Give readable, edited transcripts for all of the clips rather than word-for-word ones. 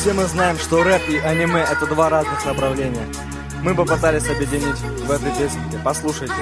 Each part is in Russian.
Все мы знаем, что рэп и аниме — это два разных направления. Мы попытались объединить в этой песне. Послушайте.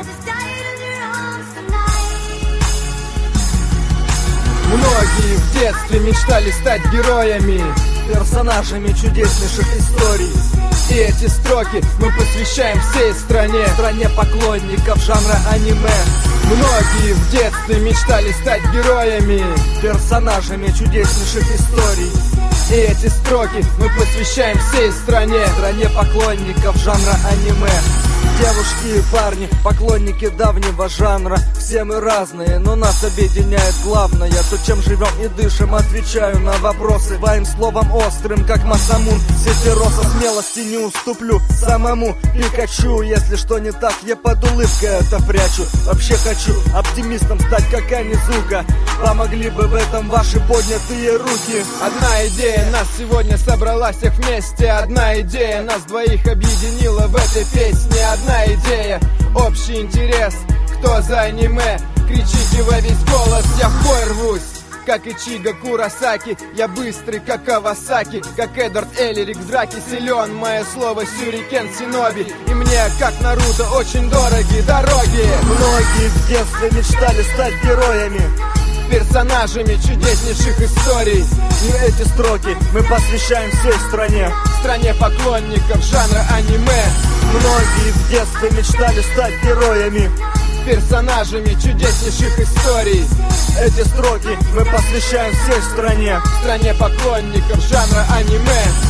Многие в детстве мечтали стать героями, Персонажами чудеснейших историй. и эти строки мы посвящаем всей стране. Стране поклонников жанра аниме. Многие в детстве мечтали стать героями, Персонажами чудеснейших историй. и эти строки мы посвящаем всей стране. Стране поклонников жанра аниме. Девушки и парни, поклонники давнего жанра. Все мы разные, но нас объединяет главное то, чем живем и дышим. Отвечаю на вопросы своим словом острым, как Масамун Сетероса. Смелости не уступлю самому Пикачу. Если что не так, я под улыбкой это прячу. Вообще хочу оптимистом стать, как Анизука. Помогли бы в этом ваши поднятые руки. Одна идея нас сегодня собрала всех вместе. Одна идея нас двоих объединила в этой песне. Одна идея, общий интерес. Кто за аниме? Кричите во весь голос, я в бой рвусь. Как Ичиго Куросаки, я быстрый, как Кавасаки. Как Эдвард Эллерик в драке силен. Мое слово Сюрикен Синоби. И мне, как Наруто, очень дороги дороги. Многие в детстве мечтали стать героями, Персонажами чудеснейших историй. и эти строки мы посвящаем всей стране. Стране поклонников жанра аниме. Многие в детстве мечтали стать героями, Персонажами чудеснейших историй. эти строки мы посвящаем всей стране. Стране поклонников жанра аниме.